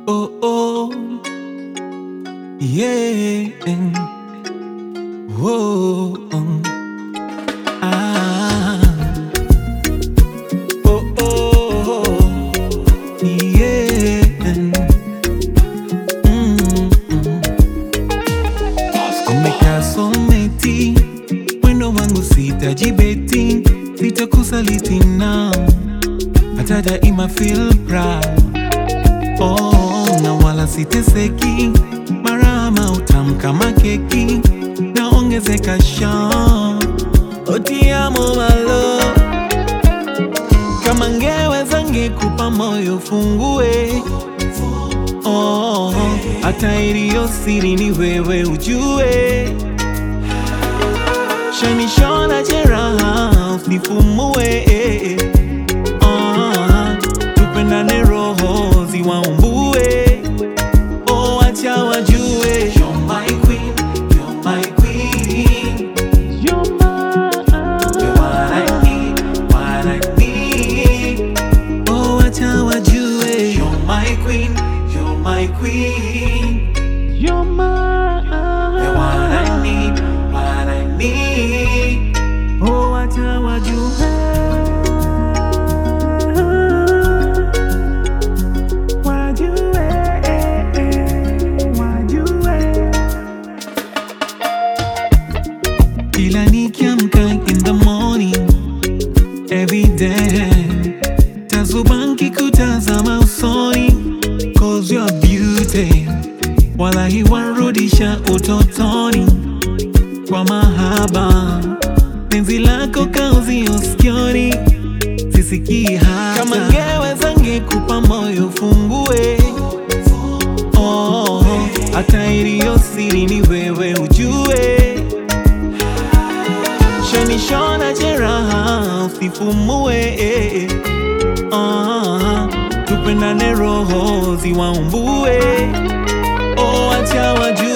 Oh, oh, yeah. Whoa, ah. Oh, oh, yeah. Umekaa someti, wendo wangu sitajibeti, sitakusaliti na hata daima feel proud. Oh, na wala siteseki, marama utamu kama keki, naongezeka shan. Oh, ti amo malo, kama ngeweza ngekupa moyo fungue. Oh, hata iliyo siri ni wewe ujue. Shanishona jeraha usifumue. Tupendane roho ziwaumbue. Oh, acha wajue. You're my queen, you're my queen. You're what I need, what I need. Oh, acha wajue. You're my queen, you're my queen. You're what I need, what I need. Oh, acha wajue. Kila nikiamka in the morning, every day, tazubanki kutazama usoni, cause you're beauty. Wallahi warudisha utotoni kwa mahaba, penzi lako kauzi usikioni, sisikii hata. Kama ngeweza ngekupa moyo fungue. Oh, hata iliyo siri ni wewe ujue. Shanishona jeraha usifumue. Tupendane roho ziwaumbue. Oh, acha wajue.